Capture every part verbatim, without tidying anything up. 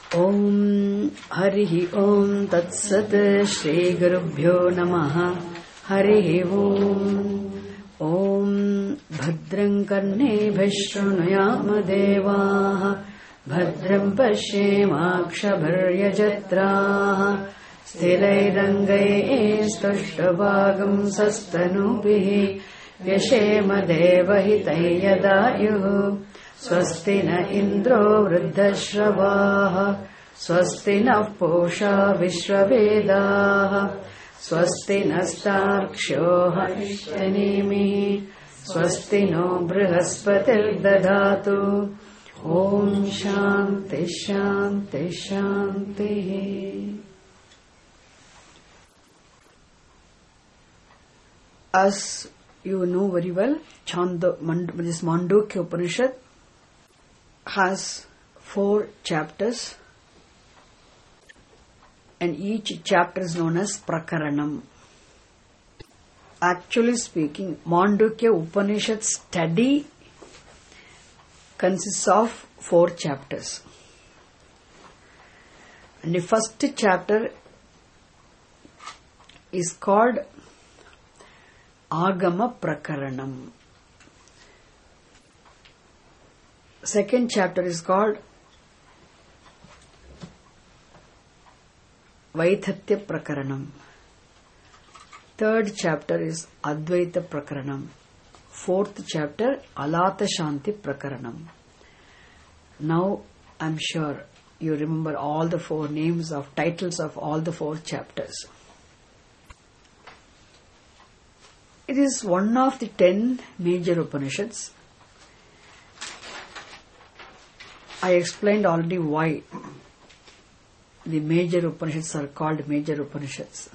Om Harihi Om Tat Sat Shri Gurubhyo Namaha Harihi Om Om Bhadram Karne Bhishrunuyama Devaha Bhadram Pashyemakshabharya Jatraha Sthirairangai Stushtabhagam Sastanubihi Vyashema Devahitai Yadayuhu Swasti na Indro Vruddhashravah Swasti na Posha Vishravedah Swasti nastarksho Harishtanimi Swasti no Brihaspati Dadatu Om Shanti Shanti Shanti. As you know very well, Chando, Mand, this Mandukya Upanishad has four chapters, and each chapter is known as Prakaranam. Actually speaking, Mandukya Upanishad study consists of four chapters. And the first chapter is called Agama Prakaranam. Second chapter is called Vaithatya Prakaranam. Third chapter is Advaita Prakaranam. Fourth chapter Alata Shanti Prakaranam. Now I am sure you remember all the four names of titles of all the four chapters. It is one of the ten major Upanishads. I explained already why the major Upanishads are called major Upanishads.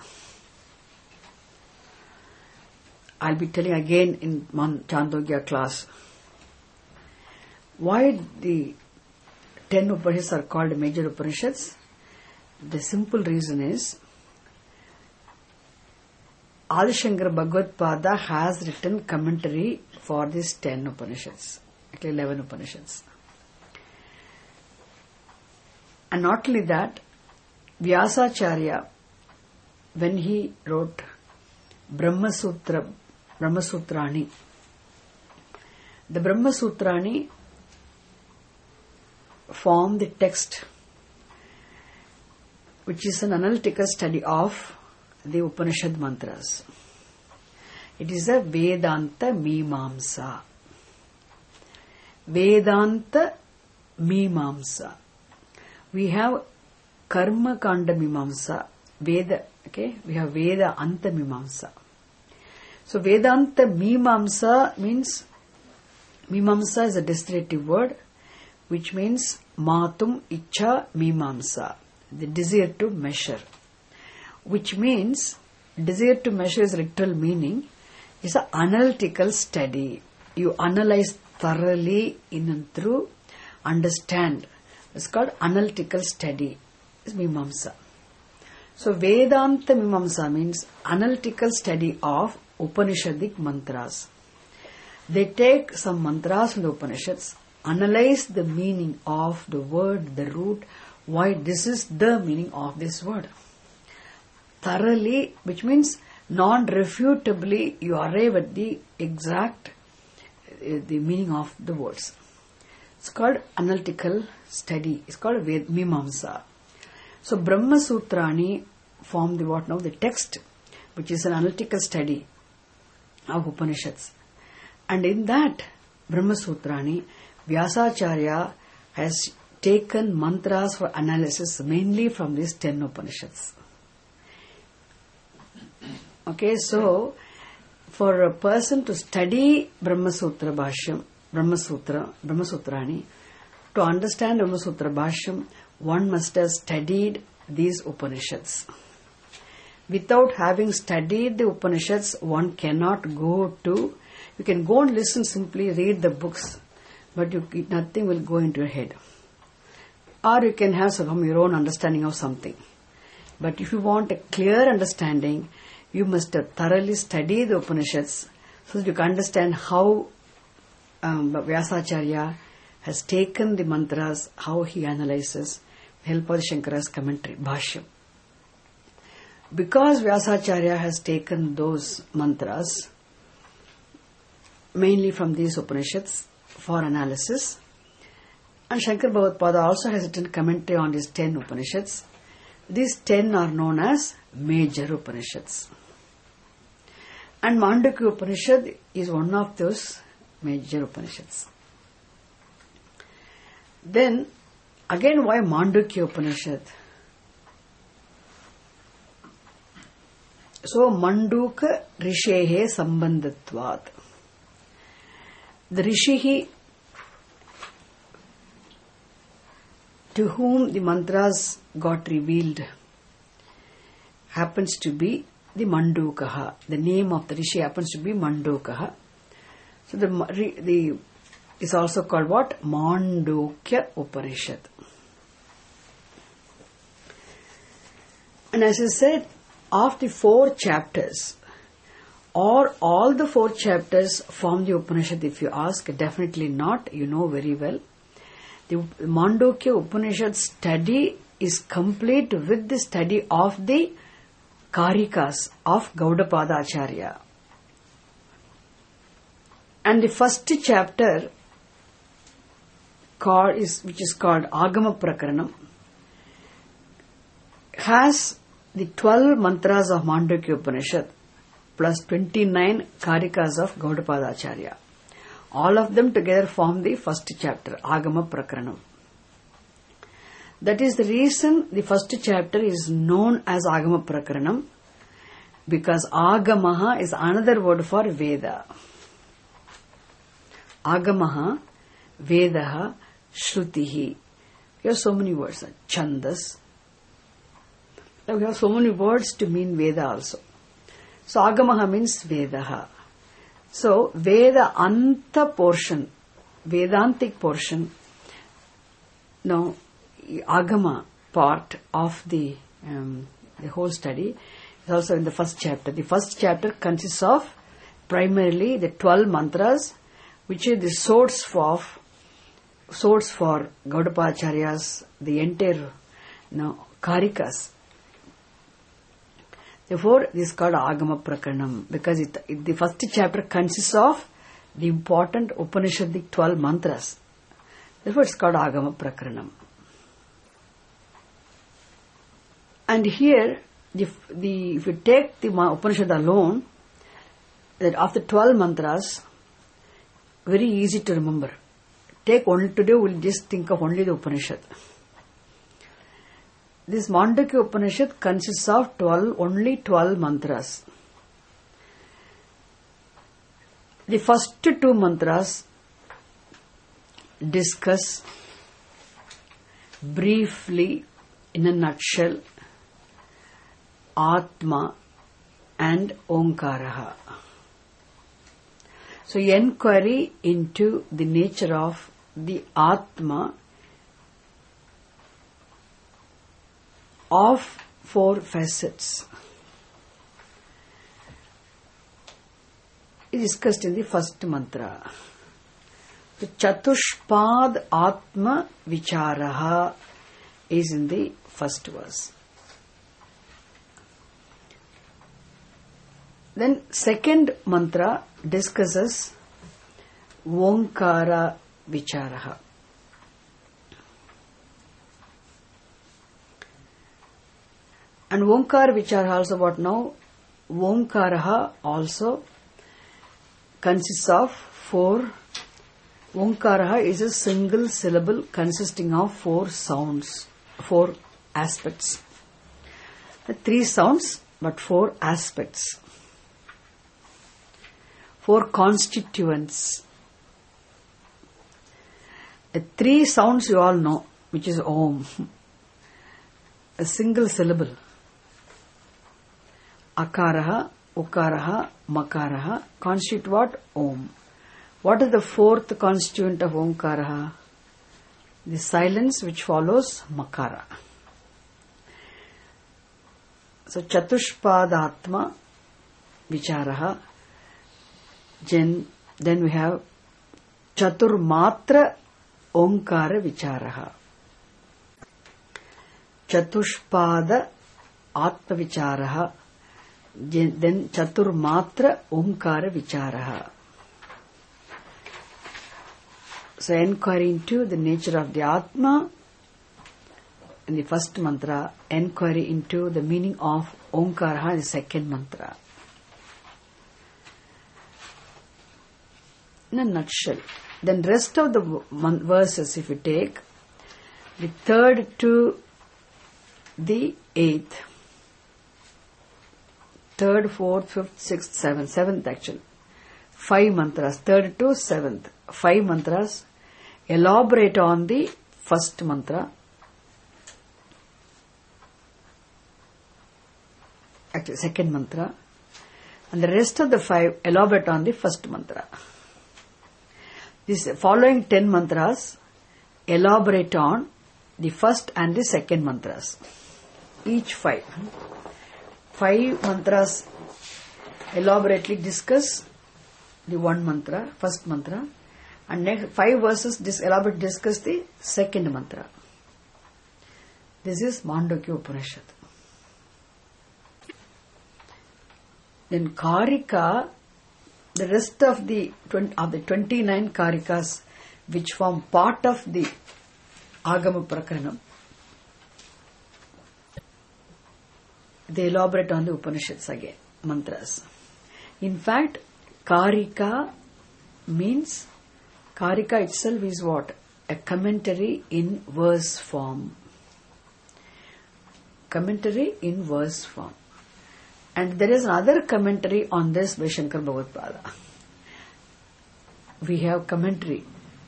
I'll be telling again in Chandogya class why the ten Upanishads are called major Upanishads. The simple reason is Adi Shankara Bhagavad Pada has written commentary for these ten Upanishads, actually eleven Upanishads. And not only that, Vyasacharya, when he wrote Brahma Sutra, Brahma Sutrani, the Brahma Sutrani form the text which is an analytical study of the Upanishad mantras. It is a Vedanta Mimamsa. Vedanta Mimamsa. We have Karma Kanda Mimamsa, Veda, okay? We have Veda Anta Mimamsa. So Vedanta Mimamsa means, Mimamsa is a descriptive word, which means Matum Icha Mimamsa, the desire to measure. Which means, desire to measure is literal meaning, is an analytical study. You analyze thoroughly in and through, understand. It's called analytical study. It's Mimamsa. So Vedanta Mimamsa means analytical study of Upanishadic mantras. They take some mantras from the Upanishads, analyze the meaning of the word, the root, why this is the meaning of this word. Thoroughly, which means non-refutably, you arrive at the exact uh, the meaning of the words. It's called analytical study. It's called Ved Mimamsa. So Brahma Sutrani form the what now? The text, which is an analytical study of Upanishads. And in that Brahma Sutrani, Vyasacharya has taken mantras for analysis mainly from these ten Upanishads. Okay, so for a person to study Brahma Sutra Bhashyam, Brahma Sutra, Brahma Sutrani, to understand Brahma Sutra Bhashyam, one must have studied these Upanishads. Without having studied the Upanishads, one cannot go to, you can go and listen simply, read the books, but you, nothing will go into your head. Or you can have some your own understanding of something. But if you want a clear understanding, you must have thoroughly study the Upanishads so that you can understand how um, Vyasacharya has taken the mantras, how he analyzes, help of Shankara's commentary, Bhashyam. Because Vyasacharya has taken those mantras, mainly from these Upanishads, for analysis, and Shankar Bhagavad-pada also has written commentary on these ten Upanishads. These ten are known as major Upanishads. And Mandukya Upanishad is one of those major Upanishads. Then, again, why Mandukya Upanishad? So, Manduka Rishehe Sambandhatvat. The Rishihi to whom the mantras got revealed happens to be the Mandukaha. The name of the Rishi happens to be Mandukaha. So, the, the is also called what? Mandukya Upanishad. And as I said, of the four chapters, or all the four chapters form the Upanishad, if you ask, definitely not, you know very well. The Mandukya Upanishad study is complete with the study of the Karikas of Gaudapada Acharya. And the first chapter, called is, which is called Agama Prakaranam, has the twelve mantras of Mandukya Upanishad plus twenty-nine Karikas of Gaudapada Acharya. All of them together form the first chapter, Agama Prakaranam. That is the reason the first chapter is known as Agama Prakaranam, because Agamaha is another word for Veda. Agamaha, Vedaha, Shrutihi. We have so many words, Chandas. We have so many words to mean Veda also. So Agamaha means Vedaha. So Veda Anta portion, Vedantic portion, no, Agama part of the um, the whole study is also in the first chapter. The first chapter consists of primarily the twelve mantras, which is the source for source for Gaudapada Acharya's the entire no, Karikas. Therefore, this is called Agama Prakaranam, because it, it, the first chapter consists of the important Upanishadic twelve mantras. Therefore, it's called Agama Prakaranam. And here, the, the, if you take the Upanishad alone, that of the twelve mantras, very easy to remember. Take only today, we'll just think of only the Upanishad. This Mandukya Upanishad consists of twelve, only twelve mantras. The first two mantras discuss briefly, in a nutshell, Atma and Omkaraha. So, inquiry into the nature of the Atma of four facets is discussed in the first mantra. The Chatushpad Atma Vicharaha is in the first verse. Then second mantra discusses Omkara Vicharaha. And Omkara Vicharaha also what now? Omkaraha also consists of four. Omkaraha is a single syllable consisting of four sounds, four aspects. Three sounds, but four aspects. Four constituents. The three sounds you all know, which is Om. A single syllable. Akaraha, Ukaraha, Makaraha constitute what? Om. What is the fourth constituent of Omkaraha? The silence which follows Makara. So, Chatushpadatma Vicharaha. Then, then we have Chaturmatra Omkara Vicharaha. Chatushpada Atma Vicharaha, then Chaturmatra Omkara Vicharaha. So inquiry into the nature of the Atma in the first mantra, inquiry into the meaning of Omkara in the second mantra. In a nutshell. Then rest of the verses, if you take the third to the eighth, third, fourth, fifth, sixth, seventh, seventh actually, five mantras, third to seventh, five mantras elaborate on the first mantra. Actually, second mantra, and the rest of the five elaborate on the first mantra. These following ten mantras elaborate on the first and the second mantras. Each five. Five mantras elaborately discuss the one mantra, first mantra, and next five verses dis- elaborate discuss the second mantra. This is Mandukya Upanishad. Then Karika, the rest of the of the twenty-nine Karikas which form part of the Agama Prakaranam, they elaborate on the Upanishads again, mantras. In fact, Karika means, Karika itself is what? A commentary in verse form. Commentary in verse form. And there is another commentary on this by Shankar Bhagavad-pada. We have commentary.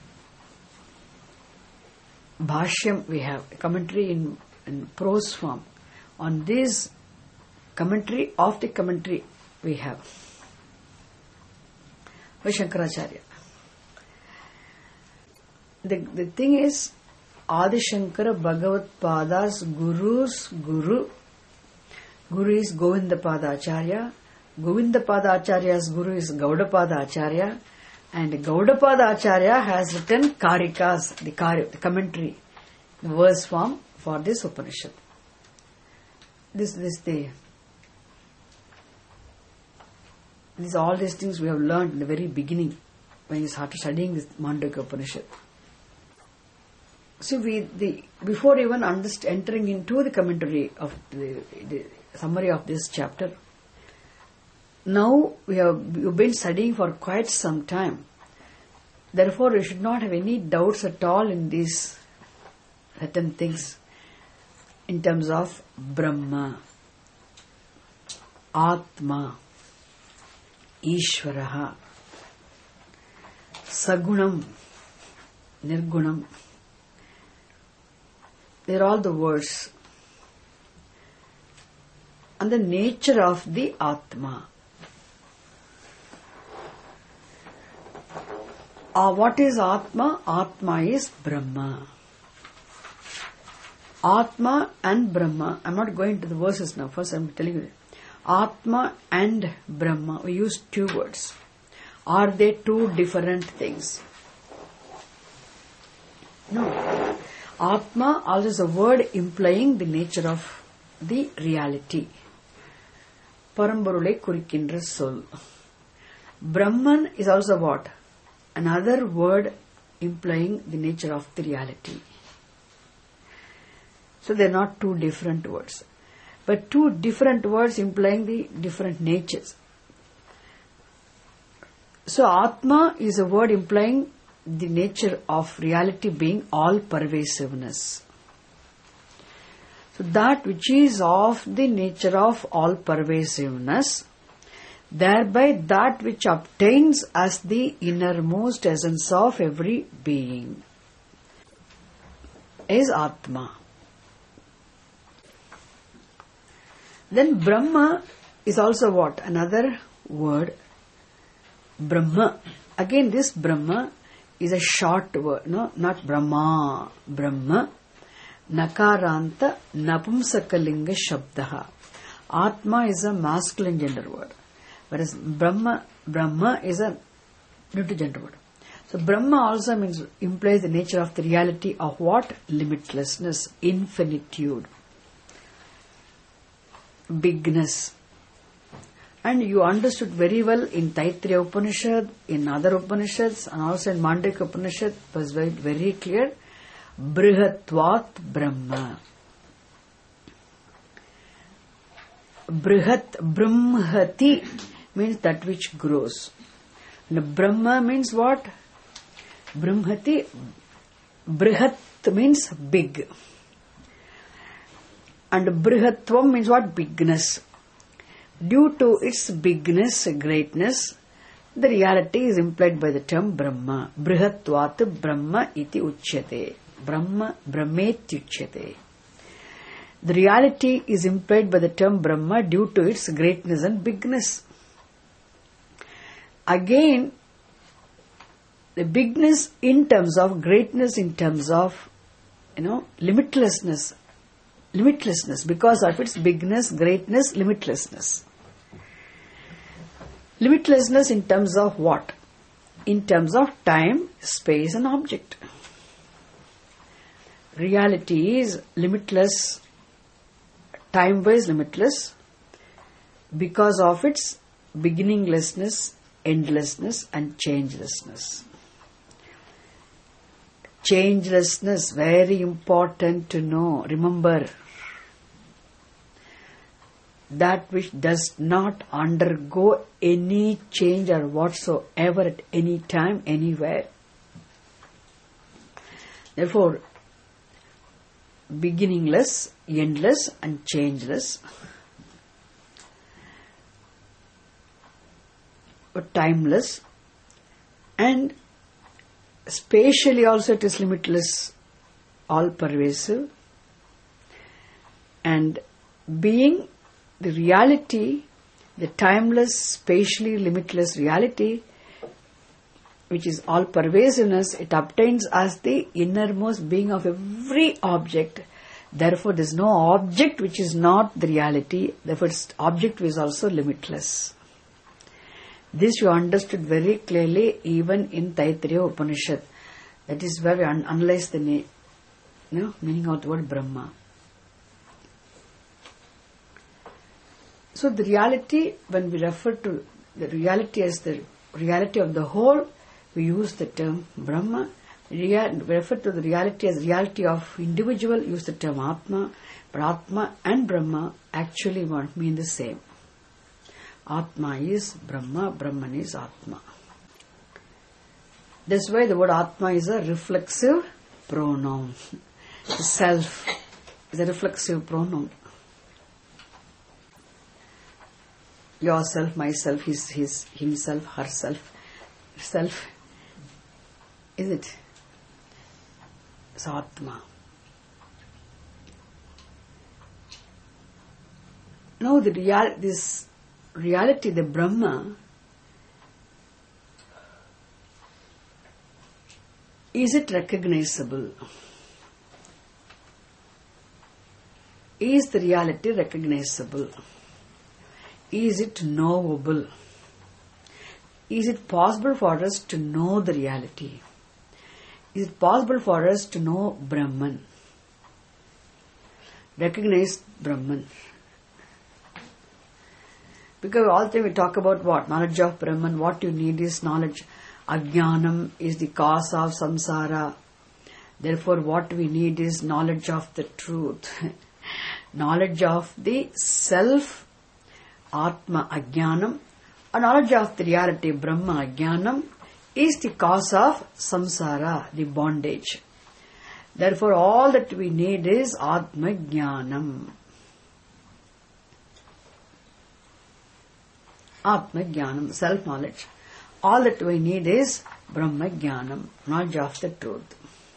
Bhashyam, we have a commentary in, in prose form. On this commentary of the commentary we have by Shankaracharya. The, the thing is, Adi Shankara Bhagavad-pada's Guru's Guru, Guru is Govindapada Acharya, Govindapada Acharya's Guru is Gaudapada Acharya, and Gaudapada Acharya has written Karikas, the, Kari, the commentary, the verse form for this Upanishad. This this the these all these things we have learned in the very beginning when you started studying this Mandukya Upanishad. So we the before even underst- entering into the commentary of the, the summary of this chapter, now we have we've been studying for quite some time. Therefore, we should not have any doubts at all in these certain things in terms of Brahma, Atma, Ishvaraha, Sagunam, Nirgunam. They are all the words. And the nature of the Atma. Uh, what is Atma? Atma is Brahma. Atma and Brahma. I am not going to the verses now. First I am telling you. Atma and Brahma. We use two words. Are they two different things? No. Atma also is a word implying the nature of the reality. Parambarulai kurikindra soul. Brahman is also what? Another word implying the nature of the reality. So they are not two different words, but two different words implying the different natures. So Atma is a word implying the nature of reality being all pervasiveness. So that which is of the nature of all pervasiveness, thereby that which obtains as the innermost essence of every being, is Atma. Then Brahma is also what? Another word. Brahma. Again this Brahma is a short word, no, not Brahma. Brahma. Nakaranta Napumsakalinga Shabdaha. Atma is a masculine gender word, whereas Brahma Brahma is a neuter gender word. So Brahma also means implies the nature of the reality of what? Limitlessness, infinitude. bigness. And you understood very well in Taittiriya Upanishad, in other Upanishads, and also in Mandukya Upanishad, it was very, very clear. Brihatvat Brahma. Brihat, Brahmati means that which grows. And Brahma means what? Brahmati, Brihat means big. And Brihatvam means what? Bigness. Due to its bigness, greatness, the reality is implied by the term Brahma. Brihatvat Brahma iti uchyate. Brahma, Brahmetyuchyate. The reality is implied by the term Brahma due to its greatness and bigness. Again, the bigness in terms of greatness, in terms of, you know, limitlessness. Limitlessness, because of its bigness, greatness, limitlessness. Limitlessness in terms of what? In terms of time, space and object. Reality is limitless, time-wise limitless, because of its beginninglessness, endlessness and changelessness. Changelessness, very important to know. Remember, that which does not undergo any change or whatsoever at any time, anywhere. Therefore, beginningless, endless and changeless, but timeless, and spatially also it is limitless, all pervasive, and being the reality, the timeless, spatially limitless reality, which is all pervasiveness, it obtains as the innermost being of every object. Therefore, there is no object which is not the reality. Therefore, its object is also limitless. This you understood very clearly even in Taittiriya Upanishad. That is where we un- analyze the na- you know, meaning of the word Brahma. So the reality, when we refer to the reality as the reality of the whole, we use the term Brahma. Real, we refer to the reality as reality of individual, use the term Atma. But Atma and Brahma actually mean the same. Atma is Brahma, Brahman is Atma. That's why the word Atma is a reflexive pronoun. The self is a reflexive pronoun. Yourself, myself, his, his, himself, herself, self. Is it? It's Atma. Now the real, this reality, the Brahma, is it recognizable? Is the reality recognizable? Is it knowable? Is it possible for us to know the reality? Is it possible for us to know Brahman? Recognize Brahman. Because all the time we talk about what? Knowledge of Brahman. What you need is knowledge. Ajnanam is the cause of samsara. Therefore, what we need is knowledge of the truth. Knowledge of the self, Atma Ajnanam. A knowledge of the reality, Brahma Ajnanam, is the cause of samsara, the bondage. Therefore, all that we need is Atma Jnanam. Atma Jnanam, self-knowledge. All that we need is Brahma Jnanam, knowledge of the truth.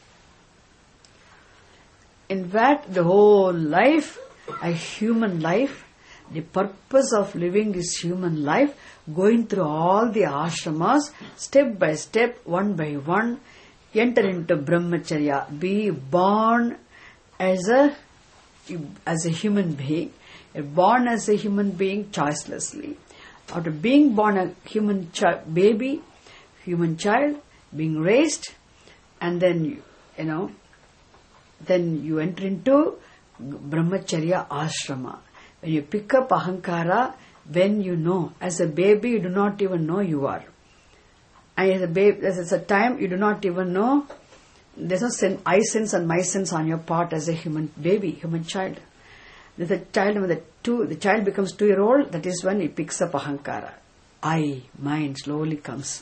In fact, the whole life, a human life, the purpose of living this human life, going through all the ashramas, step by step, one by one, enter into brahmacharya, be born as a as a human being, born as a human being choicelessly. After being born a human chi- baby, human child, being raised, and then you, you know, then you enter into brahmacharya ashrama. When you pick up ahankara, when you know, as a baby you do not even know you are. And as a baby, there's a time you do not even know, there's no sen- I sense and my sense on your part as a human baby, human child. There's a child, when the, two, the child becomes two year old, that is when he picks up ahankara. I, mine, slowly comes.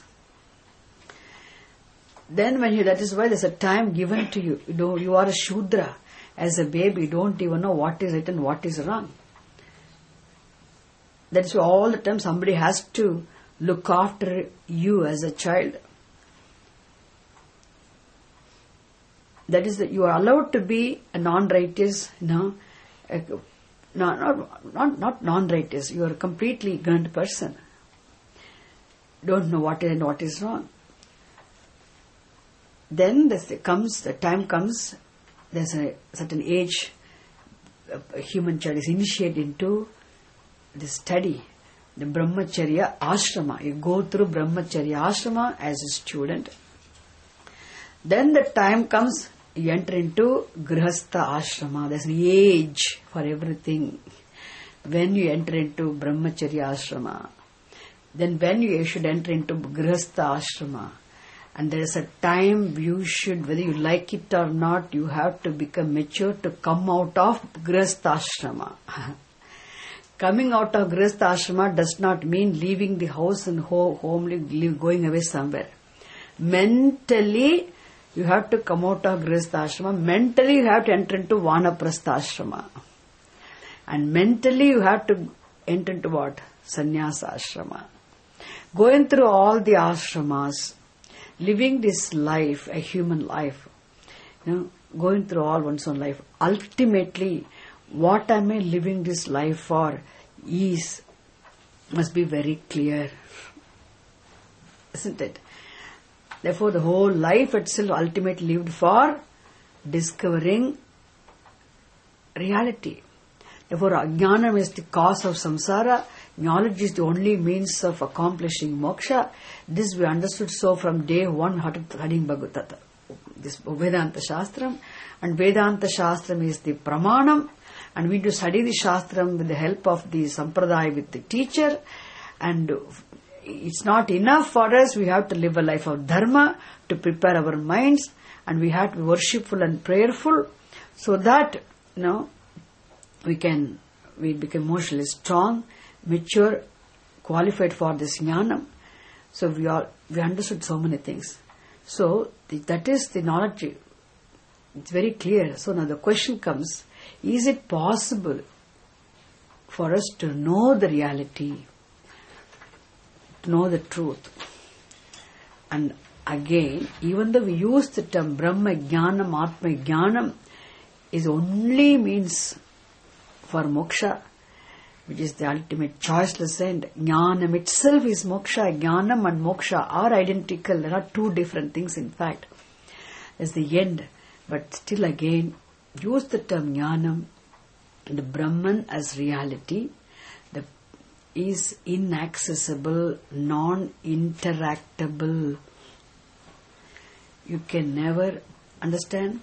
Then when you, that is why there's a time given to you. You know, you are a Shudra. As a baby, you don't even know what is right and what is wrong. That is why all the time somebody has to look after you as a child. That is that you are allowed to be a non-righteous, you know, a, not, not, not, not non-righteous. You are a completely ignorant person. Don't know what is and what is wrong. Then this comes, the time comes, there's a certain age, a human child is initiated into the study, the Brahmacharya Ashrama. You go through Brahmacharya Ashrama as a student. Then the time comes, you enter into Grihastha Ashrama. There's an age for everything. When you enter into Brahmacharya Ashrama, then when you should enter into Grihastha Ashrama, and there is a time you should, whether you like it or not, you have to become mature to come out of Grihastha Ashrama. Coming out of Grihastha Ashrama does not mean leaving the house and ho- homely going away somewhere. Mentally, you have to come out of Grihastha Ashrama. Mentally, you have to enter into Vanaprastha Ashrama. And mentally, you have to enter into what? Sannyasa Ashrama. Going through all the ashramas, living this life, a human life, you know, going through all one's own life, ultimately, what am I living this life for is, must be very clear. Isn't it? Therefore, the whole life itself ultimately lived for discovering reality. Therefore, ajnanam is the cause of samsara. Knowledge is the only means of accomplishing moksha. This we understood so from day one, studying Bhagavad, this Vedanta Shastram. And Vedanta Shastram is the pramanam. And we do study the Shastram with the help of the Sampradaya, with the teacher. And it's not enough for us. We have to live a life of dharma to prepare our minds. And we have to be worshipful and prayerful so that, you know, we can, we become emotionally strong, mature, qualified for this jnanam. So we are, we understood so many things. So the, that is the knowledge. It's very clear. So now the question comes, is it possible for us to know the reality, to know the truth? And again, even though we use the term Brahma Jnanam, Atma Jnanam, is only means for moksha, which is the ultimate choiceless end. Jnanam itself is moksha. Jnanam and moksha are identical. There are two different things, in fact. There's the end. But still again, use the term jnanam, the Brahman as reality, the is inaccessible, non-interactable. You can never understand,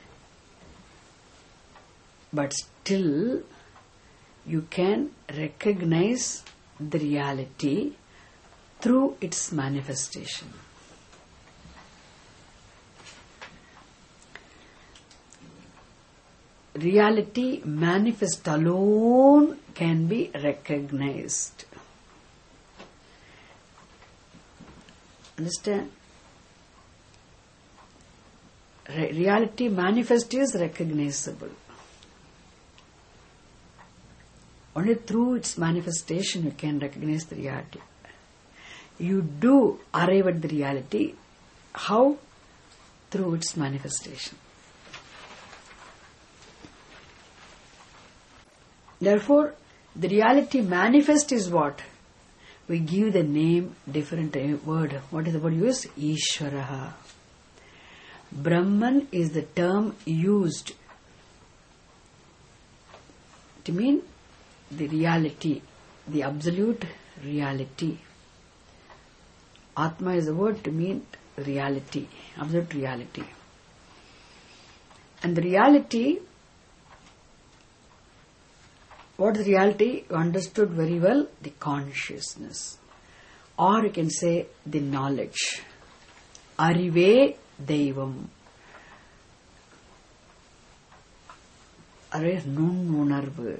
but still you can recognize the reality through its manifestation. Reality manifest alone can be recognized. Understand? Re- reality manifest is recognizable. Only through its manifestation you can recognize the reality. You do arrive at the reality. How? Through its manifestation. Therefore, the reality manifest is what? We give the name, different word. What is the word used? Ishvaraha. Brahman is the term used to mean the reality, the absolute reality. Atma is the word to mean reality, absolute reality. And the reality What is reality? You understood very well, the consciousness. Or you can say the knowledge. Arive Devam. Are nun unarvu.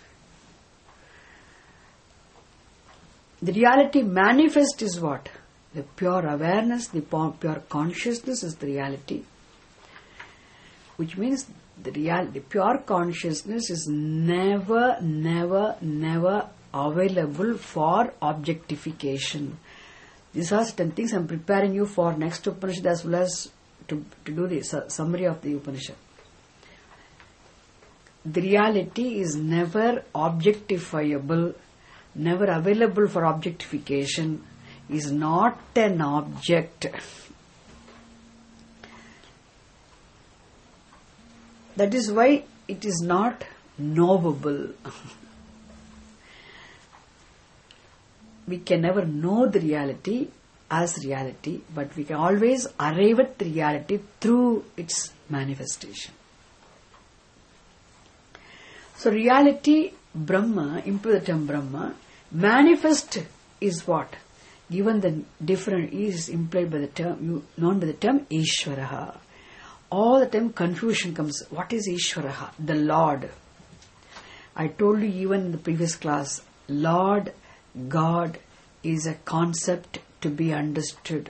The reality manifest is what? The pure awareness, the pure consciousness is the reality. Which means the real, the pure consciousness is never, never, never available for objectification. These are certain things I am preparing you for next Upanishad as well as to, to do the su- summary of the Upanishad. The reality is never objectifiable, never available for objectification, is not an object. That is why it is not knowable. We can never know the reality as reality, but we can always arrive at the reality through its manifestation. So reality, Brahma, imply the term Brahma, manifest is what? Given the different is implied by the term, known by the term Ishvaraha. All the time confusion comes. What is Ishvaraha? The Lord. I told you even in the previous class, Lord, God is a concept to be understood.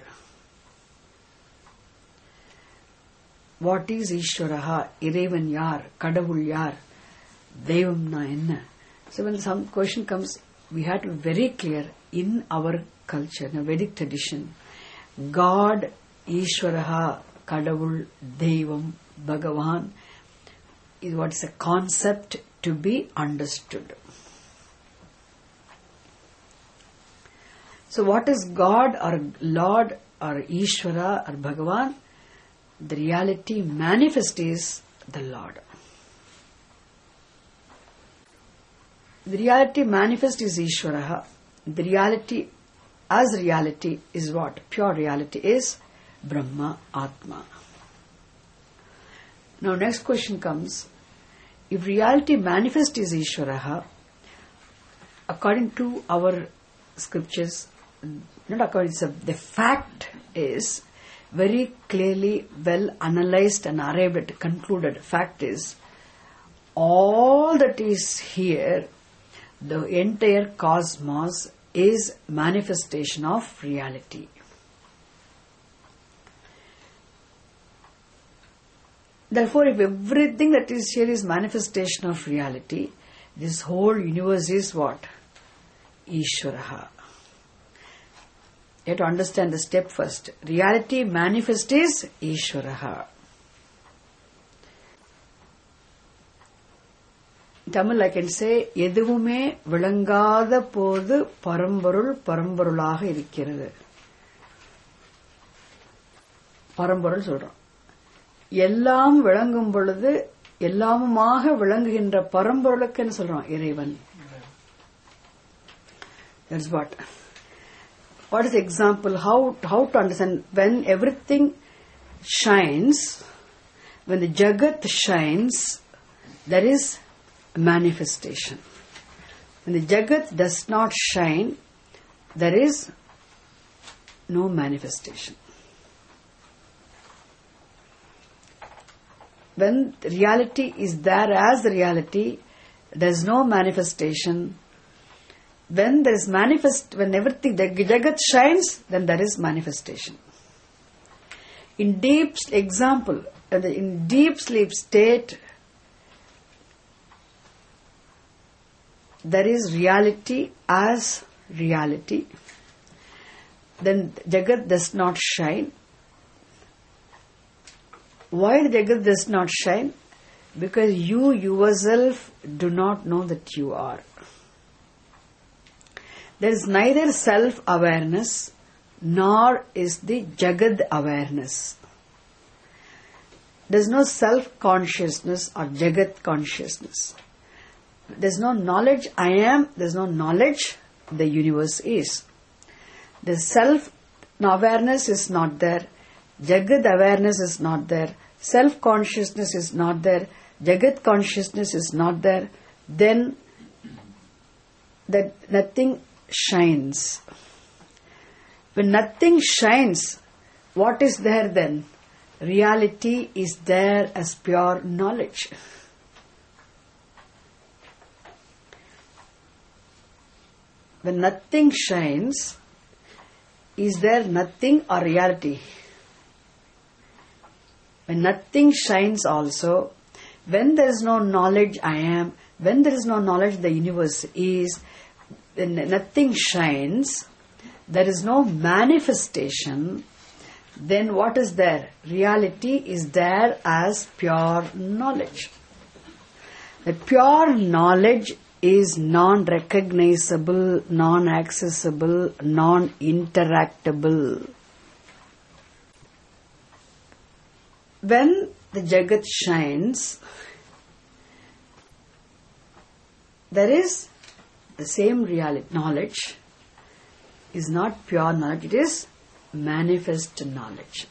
What is Ishvaraha? Irevan yar, Kadavul yar, Devam na enna. So when some question comes, we have to be very clear in our culture, in a Vedic tradition. God, Ishvaraha, Kadavul, Devam, Bhagavan is what is a concept to be understood. So what is God or Lord or Ishvara or Bhagavan? The reality manifest is the Lord. The reality manifest is Ishvaraha. The reality as reality is what? Pure reality is Brahma, Atma. Now next question comes, if reality manifest is Ishvaraha, according to our scriptures, not according to the fact is very clearly well analyzed and arrived at concluded fact is all that is here, the entire cosmos is manifestation of reality. Therefore, if everything that is here is manifestation of reality, this whole universe is what? Ishvaraha. You have to understand the step first. Reality manifest is Ishvaraha. In Tamil I can say, Eduvume vilangada podu parambarul parambarulaga irukkirathu. Parambarul சொல்றோம். எல்லாம் விளங்கும் பொழுது எல்லாமுமாக விளங்குகின்ற பரம்பொருளுக்கு என்ன சொல்றோம்? இறைவன். That's what. What is the example? How, how to understand? When everything shines, when the Jagat shines, there is manifestation. When the Jagat does not shine, there is no manifestation. When reality is there as the reality, there is no manifestation. When there is manifest, when everything, the Jagat shines, then there is manifestation. In deep, example, in deep sleep state, there is reality as reality. Then Jagat does not shine. Why the Jagat does not shine? Because you yourself do not know that you are. There is neither self-awareness nor is the Jagat awareness. There is no self-consciousness or Jagat consciousness. There is no knowledge I am, there is no knowledge the universe is. The self-awareness is not there, Jagat awareness is not there, self-consciousness is not there, Jagat consciousness is not there, then that nothing shines. When nothing shines, what is there then? Reality is there as pure knowledge. When nothing shines, is there nothing or reality? When nothing shines also, when there is no knowledge I am, when there is no knowledge the universe is, when nothing shines, there is no manifestation, then what is there? Reality is there as pure knowledge. The pure knowledge is non-recognizable, non-accessible, non-interactable. When the Jagat shines, there is the same reality. Knowledge is not pure knowledge, it is manifest knowledge.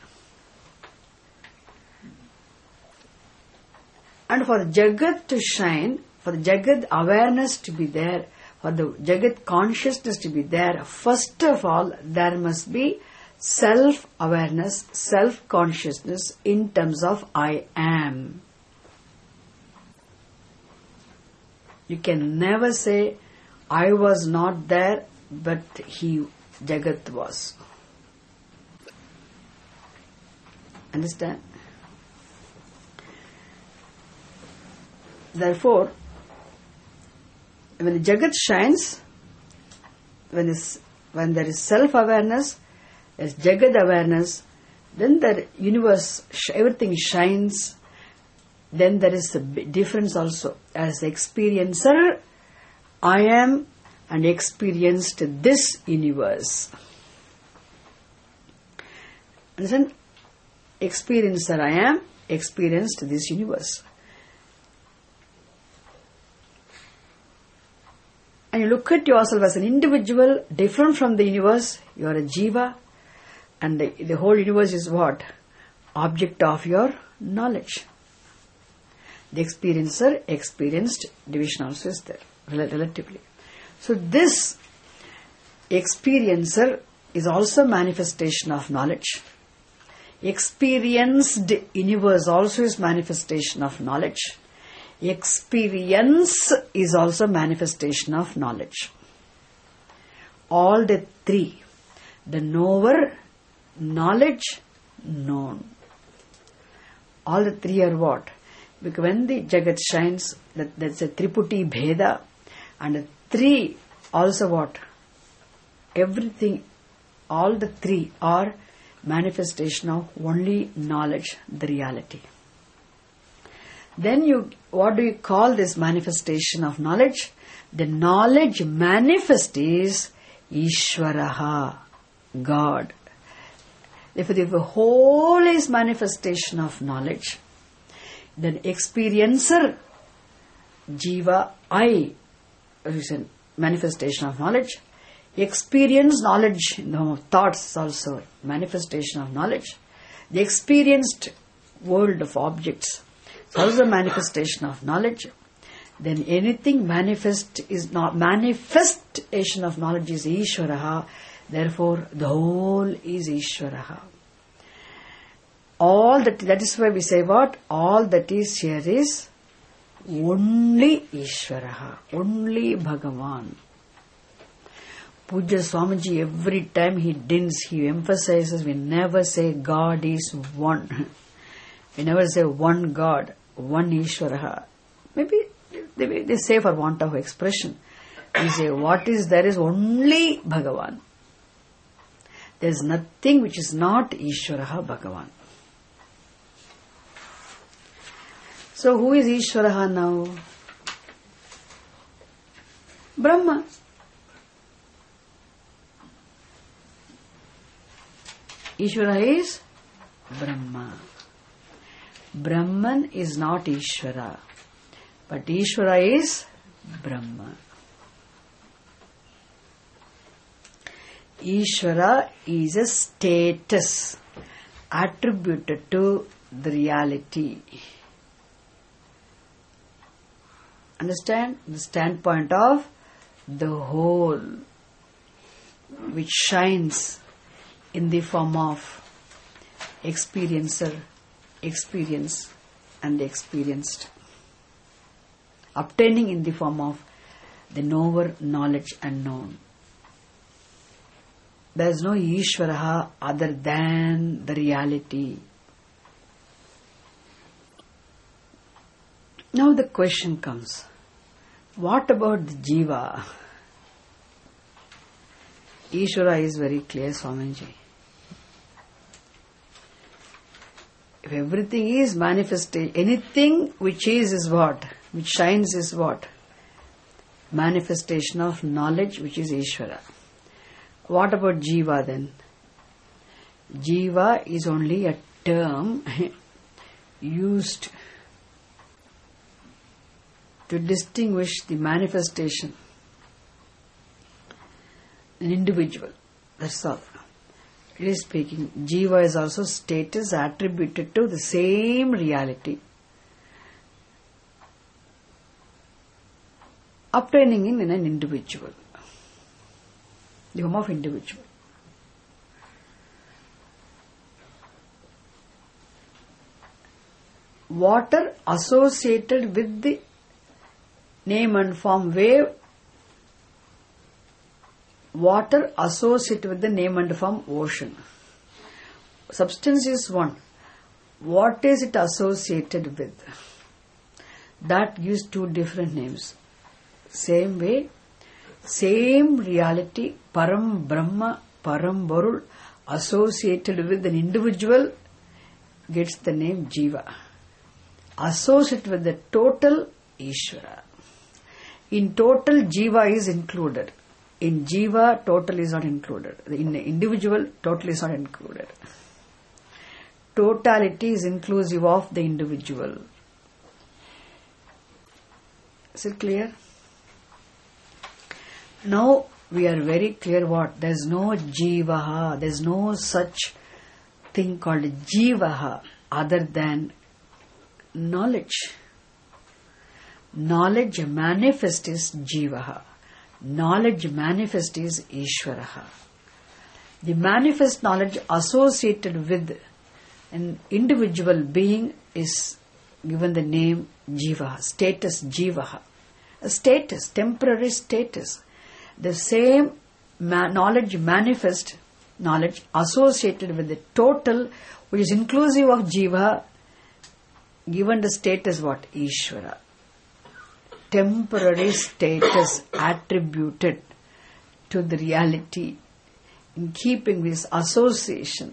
And for the Jagat to shine, for the Jagat awareness to be there, for the Jagat consciousness to be there, first of all, there must be self-awareness, self-consciousness in terms of I am. You can never say, I was not there, but he, Jagat, was. Understand? Therefore, when the Jagat shines, when, this, when there is self-awareness, there is Jagat awareness, then the universe, everything shines, then there is a difference also. As the experiencer, I am and experienced this universe. Understand? Experiencer, I am, experienced this universe. And you look at yourself as an individual, different from the universe. You are a jiva, and the, the whole universe is what? Object of your knowledge. The experiencer, experienced, division also is there, relatively. So this experiencer is also manifestation of knowledge. Experienced universe also is manifestation of knowledge. Experience is also manifestation of knowledge. All the three, the knower, knowledge, known. All the three are what? Because when the Jagat shines, that that's a Triputi Bheda, and the three also what? Everything, all the three are manifestation of only knowledge, the reality. Then you, what do you call this manifestation of knowledge? The knowledge manifest is Ishvaraha, God. If the whole is manifestation of knowledge, then experiencer, jiva, I, is a manifestation of knowledge. Experience knowledge, no, thoughts also manifestation of knowledge. The experienced world of objects is also manifestation of knowledge. Then anything manifest is not manifestation of knowledge is Ishvaraha. Therefore, the whole is Ishvaraha. All that, that is why we say what? All that is here is only Ishvaraha, only Bhagavan. Puja Swamiji, every time he dins, he emphasizes, we never say God is one. We never say one God, one Ishvaraha. Maybe they, they say for want of expression. We say what is there is only Bhagavan. There is nothing which is not Ishvaraha, Bhagavan. So who is Ishvaraha now? Brahma. Ishvara is Brahma. Brahman is not Ishvara, but Ishvara is Brahma. Ishvara is a status attributed to the reality. Understand? The standpoint of the whole which shines in the form of experiencer, experience and the experienced, obtaining in the form of the knower, knowledge and known. There is no Ishvaraha other than the reality. Now the question comes, what about the Jiva? Ishvara is very clear, Swamiji. If everything is manifested, anything which is is what? Which shines is what? Manifestation of knowledge, which is Ishvara. What about Jiva then? Jiva is only a term used to distinguish the manifestation, an individual. That's all. It is speaking. Jiva is also status attributed to the same reality, obtaining in, in an individual, the form of individual. Water associated with the name and form wave, water associated with the name and form ocean. Substance is one. What is it associated with? That gives two different names. Same way, same reality, Param Brahma, Param Varul, associated with an individual gets the name Jiva. Associated with the total, Ishvara. In total, Jiva is included. In Jiva, total is not included. In the individual, total is not included. Totality is inclusive of the individual. Is it clear? Now we are very clear what? There is no Jivaha. There is no such thing called Jivaha other than knowledge. Knowledge manifest is Jivaha. Knowledge manifest is Ishvaraha. The manifest knowledge associated with an individual being is given the name Jivaha, status Jivaha. A status, temporary status. The same ma- knowledge manifest, knowledge associated with the total, which is inclusive of Jiva, given the status what? Ishvara. Temporary status attributed to the reality in keeping this association.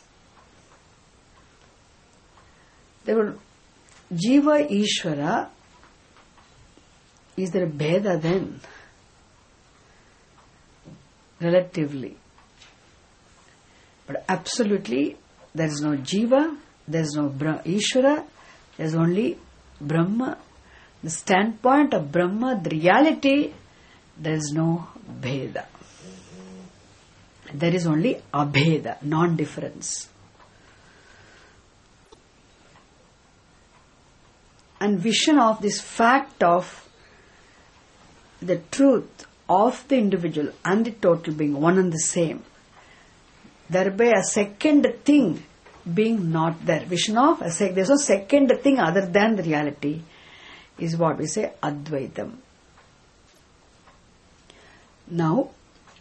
There were Jiva Ishvara. Is there a Bheda then? Relatively. But absolutely there is no Jiva, there is no Bra- Ishvara, there is only Brahma. The standpoint of Brahma, the reality, there is no Bheda. There is only Abheda, non-difference. And vision of this fact of the truth of the individual and the total being one and the same. Thereby a second thing being not there. Vision of a sec- there is no second thing other than the reality is what we say Advaitam. Now,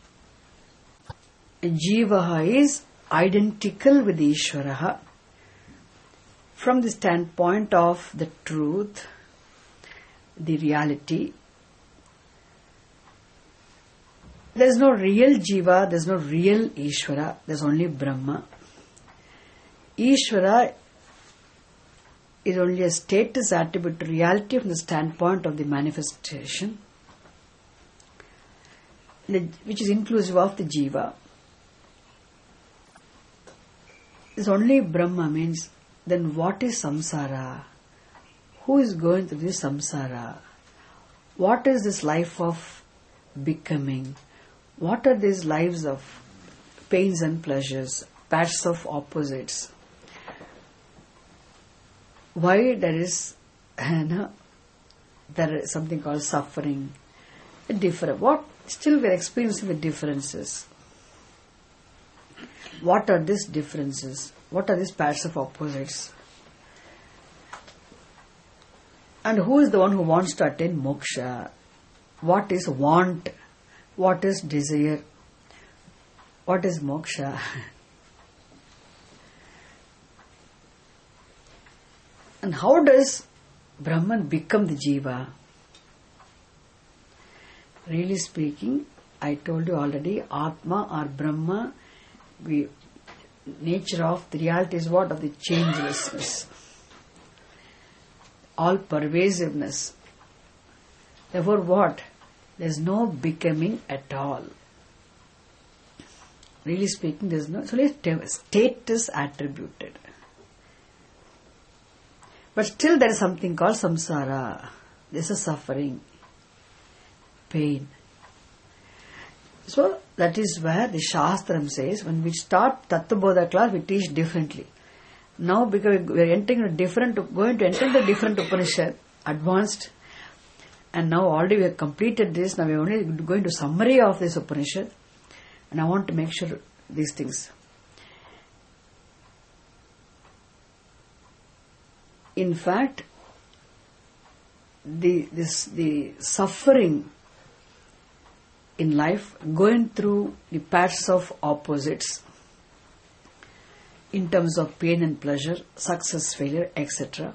Jivaha is identical with Ishvaraha from the standpoint of the truth, the reality. There is no real Jiva, there is no real Ishvara, there is only Brahma. Ishvara is only a status attribute to reality from the standpoint of the manifestation, which is inclusive of the Jiva. It's only Brahma means, then what is samsara? Who is going through this samsara? What is this life of becoming? What are these lives of pains and pleasures, paths of opposites? Why there is, you know, there is something called suffering, different. What? Still we are experiencing the differences. What are these differences? What are these pairs of opposites? And who is the one who wants to attain moksha? What is want? What is desire? What is moksha? And how does Brahman become the jiva? Really speaking, I told you already, Atma or Brahma, we, nature of the reality is what? Of the changelessness, all pervasiveness. Therefore what? There is no becoming at all. Really speaking, there is no, it's only status attributed. But still there is something called samsara. This is suffering, pain. So that is where the Shastram says, when we start Tattvabodha class, we teach differently. Now because we are entering a different, going to enter the different Upanishad, advanced, and now already we have completed this, now we are only going to summary of this Upanishad, and I want to make sure these things. In fact, the this the suffering in life, going through the paths of opposites in terms of pain and pleasure, success, failure, et cetera.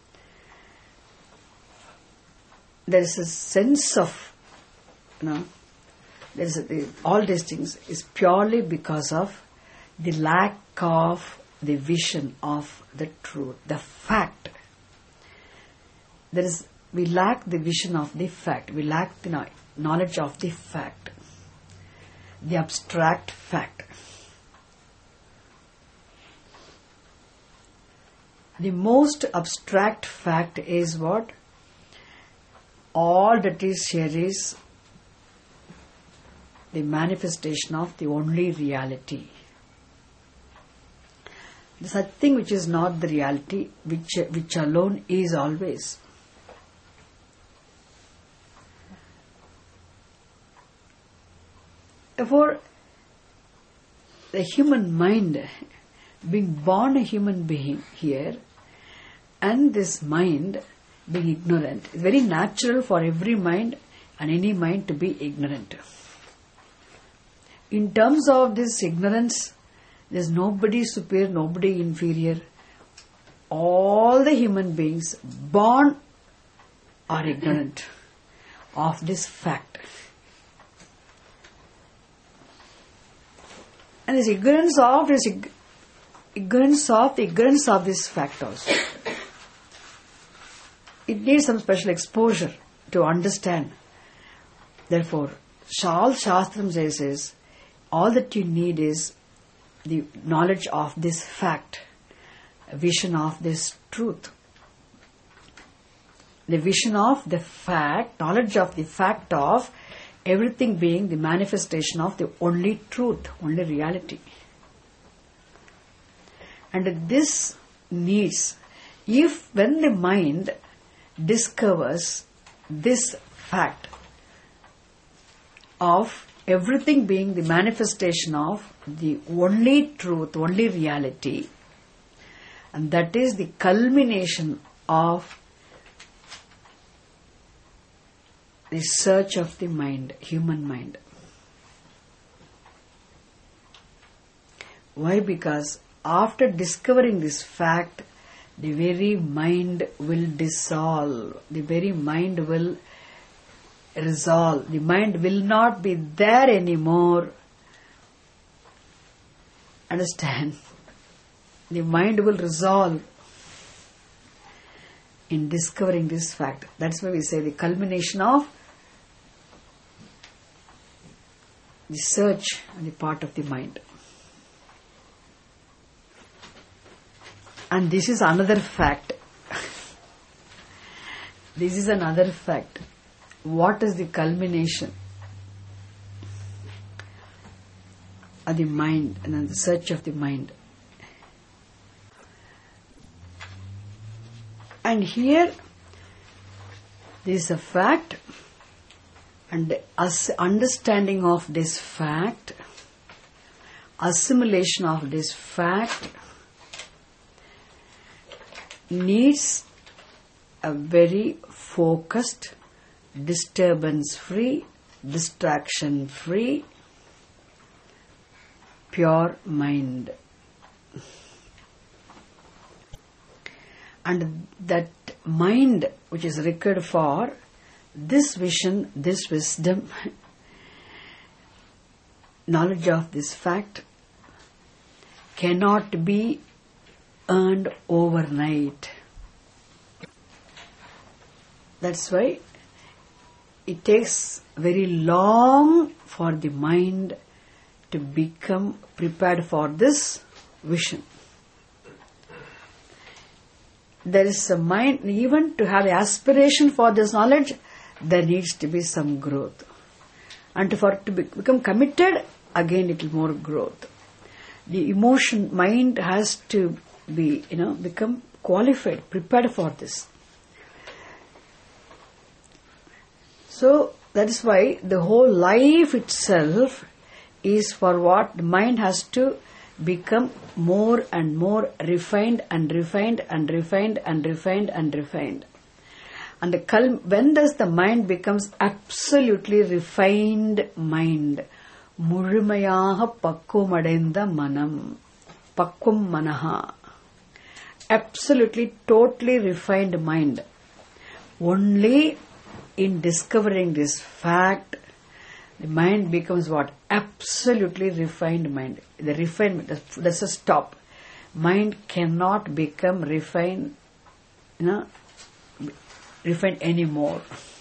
There is a sense of, you know, there is a, all these things is purely because of the lack of the vision of the truth, the fact. There is, we lack the vision of the fact. We lack the knowledge of the fact, the abstract fact. The most abstract fact is what? All that is here is the manifestation of the only reality. There's such thing which is not the reality, which which alone is always. Therefore, the human mind, being born a human being here, and this mind being ignorant, it's very natural for every mind and any mind to be ignorant. In terms of this ignorance, there's nobody superior, nobody inferior. All the human beings born are ignorant of this fact. And this ignorance of this ig- ignorance of the ignorance of this fact also. It needs some special exposure to understand. Therefore, all Shastram says is, all that you need is the knowledge of this fact, a vision of this truth. The vision of the fact, knowledge of the fact of everything being the manifestation of the only truth, only reality. And this needs, if when the mind discovers this fact of everything being the manifestation of the only truth, only reality, and that is the culmination of the search of the mind, human mind. Why? Because after discovering this fact, the very mind will dissolve, the very mind will resolve, the mind will not be there anymore. Understand? The mind will resolve in discovering this fact. That's why we say the culmination of the search on the part of the mind. And this is another fact. This is another fact. What is the culmination of the mind and the search of the mind? And here, this is a fact And us understanding of this fact, assimilation of this fact needs a very focused, disturbance-free, distraction-free, pure mind. And that mind which is required for this vision, this wisdom, knowledge of this fact cannot be earned overnight. That's why it takes very long for the mind to become prepared for this vision. There is a mind, even to have aspiration for this knowledge, there needs to be some growth. And for it to be, become committed, again little more growth. The emotion, mind has to be, you know, become qualified, prepared for this. So that is why the whole life itself is for what? The mind has to become more and more refined and refined and refined and refined and refined. And the cul- when does the mind becomes absolutely refined mind? Muzhumayaga pakkumadenda manam. Pakkum manaha. Absolutely, totally refined mind. Only in discovering this fact, the mind becomes what? Absolutely refined mind. The refinement, that's a stop. Mind cannot become refined, you know, refined anymore.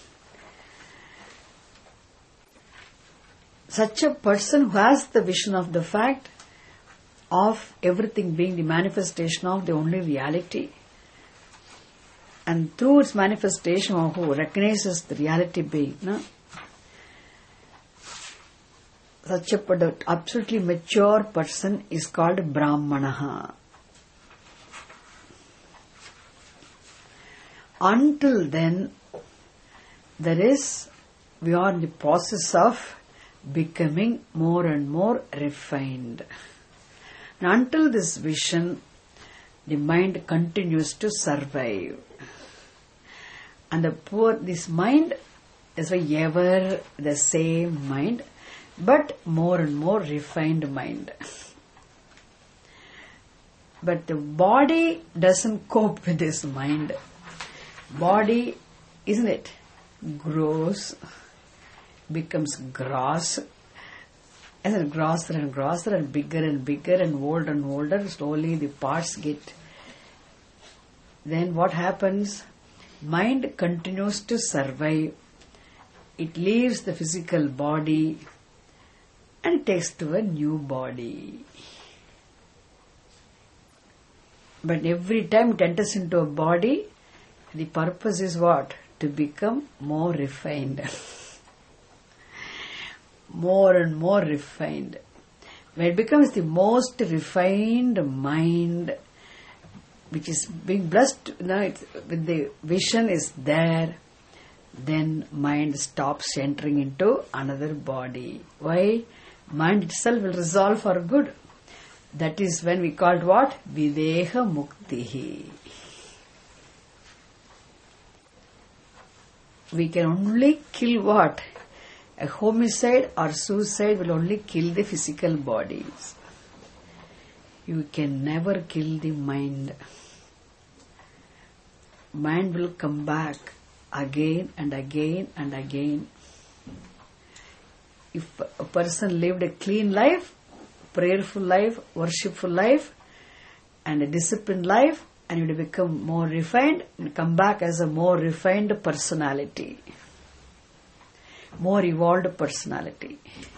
Such a person who has the vision of the fact of everything being the manifestation of the only reality, and through its manifestation, who recognizes the reality being, no? Such a absolutely mature person is called Brahmanaha. Until then, there is, we are in the process of becoming more and more refined. And until this vision, the mind continues to survive. And the poor, this mind is ever the same mind, but more and more refined mind. But the body doesn't cope with this mind. Body, isn't it, grows, becomes gross, and then grosser and grosser and bigger and bigger and older and older. Slowly the parts get. Then what happens? Mind continues to survive. It leaves the physical body and takes to a new body. But every time it enters into a body, the purpose is what? To become more refined. More and more refined. When it becomes the most refined mind, which is being blessed, you know, it's, with the vision is there, then mind stops entering into another body. Why? Mind itself will resolve for good. That is when we call it what? Videha Muktihi. We can only kill what? A homicide or suicide will only kill the physical bodies. You can never kill the mind. Mind will come back again and again and again. If a person lived a clean life, prayerful life, worshipful life, and a disciplined life, and you will become more refined and come back as a more refined personality, more evolved personality.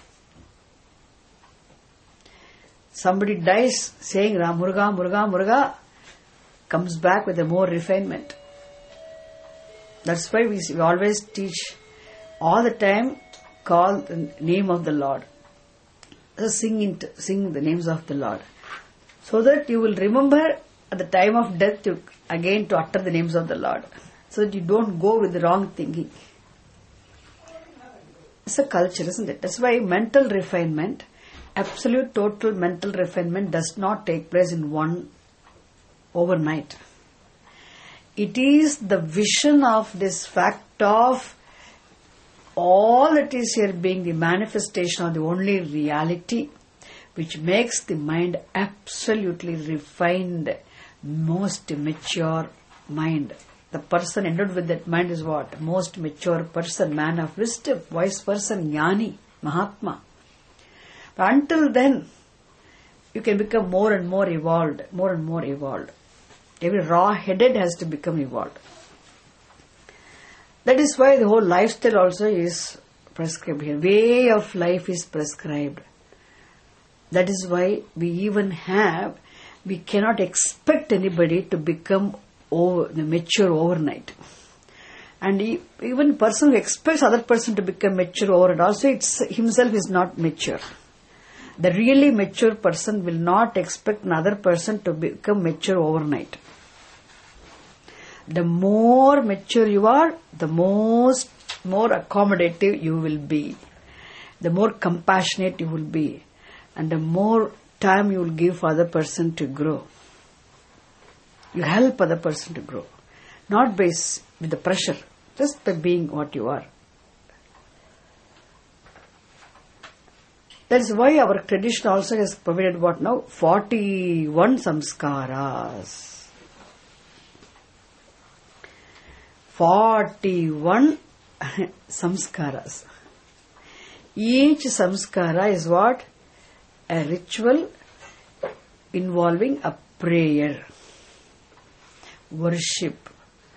Somebody dies saying Ram Muruga, Muruga, Muruga, comes back with a more refinement. That's why we, we always teach all the time, call the name of the Lord. So sing, into, sing the names of the Lord. So that you will remember at the time of death to, again to utter the names of the Lord. So that you don't go with the wrong thinking. It's a culture, isn't it? That's why mental refinement, absolute total mental refinement does not take place in one overnight. It is the vision of this fact of all that is here being the manifestation of the only reality, which makes the mind absolutely refined, most mature mind. The person endowed with that mind is what? Most mature person, man of wisdom, wise person, jnani, mahatma. But until then, you can become more and more evolved, more and more evolved. Every raw-headed has to become evolved. That is why the whole lifestyle also is prescribed here. Way of life is prescribed. That is why we even have, we cannot expect anybody to become over, mature overnight. And he, even person who expects other person to become mature overnight, also it's, himself is not mature. The really mature person will not expect another person to become mature overnight. The more mature you are, the most more accommodative you will be. The more compassionate you will be. And the more time you will give for other person to grow. You help other person to grow. Not by with the pressure, just by being what you are. That is why our tradition also has provided what now? forty-one samskaras. forty-one samskaras. Each samskara is what? A ritual involving a prayer, worship,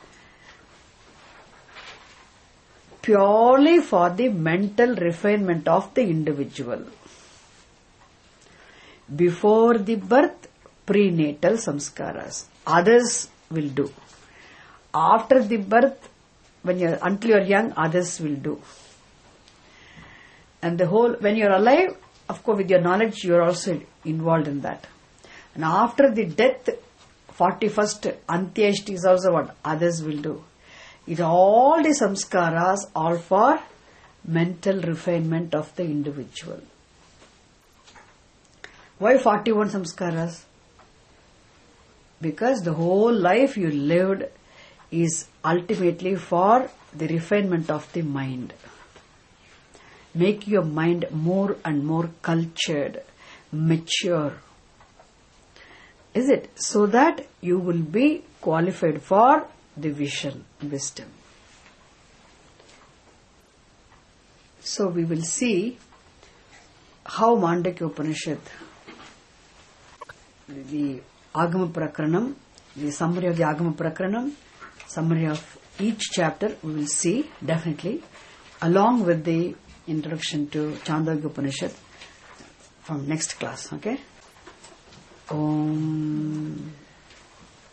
purely for the mental refinement of the individual. Before the birth, prenatal samskaras. Others will do. After the birth, when you're, until you're young, others will do. And the whole, when you're alive, of course, with your knowledge, you're also involved in that. And after the death, forty-first, Antyeshti is also what others will do. It all the samskaras are for mental refinement of the individual. Why forty-one samskaras? Because the whole life you lived is ultimately for the refinement of the mind. Make your mind more and more cultured, mature. Is it? So that you will be qualified for the vision, wisdom. So we will see how Mandakya Upanishad, the Agama Prakranam, the summary of the Agama Prakranam, summary of each chapter we will see definitely, along with the introduction to Chandogya Upanishad from next class. Okay? Om.